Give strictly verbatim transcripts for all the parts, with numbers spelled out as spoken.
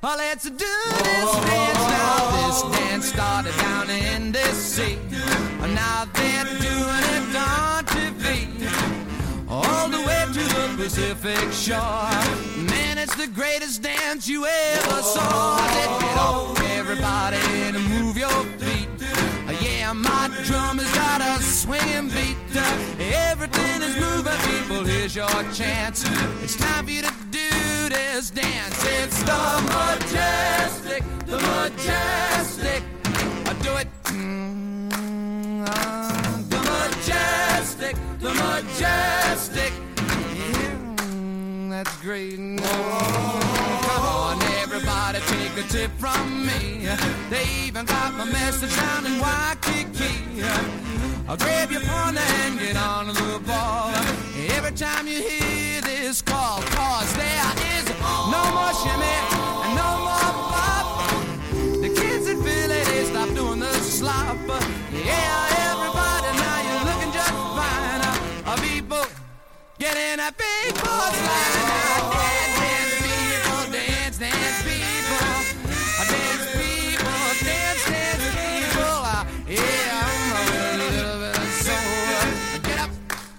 Oh, let's do this dance now. This dance started down in D C. Now they're doing it on T V. All the way to the Pacific shore. Man, it's the greatest dance you ever saw. I said, get up, everybody, and move your feet. Yeah, my drum has got a swinging beat. Everything is moving, people, here's your chance. It's time for you to do this dance. It's the majestic, the majestic. I do it. Mm, uh, the majestic, the majestic. Yeah, mm, that's great. Mm, come on, everybody, take a tip from me. They even got my message down in Waikiki. I'll grab your partner and get on the ball. Every time you hear this call, cause there is no more shimmy and no more pop. The kids in Philly, they stop doing the slop. Yeah, everybody, now you're looking just fine. Uh, people getting a big boss line. Dance, dance, people, dance, dance, people. Uh, dance, people, dance, dance, people. Uh, yeah, I'm a little bit of soul. Get up.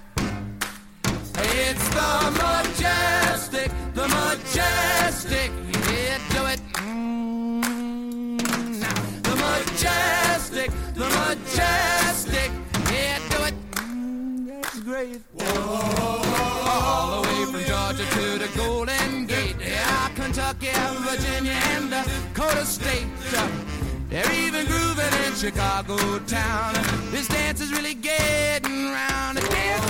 It's the majestic, the majestic. Yeah, do it. Mm, now. The majestic, the majestic. Yeah, do it. Mm, that's great. Whoa. All the way from Georgia to the Golden Gate. Yeah, Kentucky, Virginia, and Dakota State. They're even grooving in Chicago town. This dance is really getting round. The dance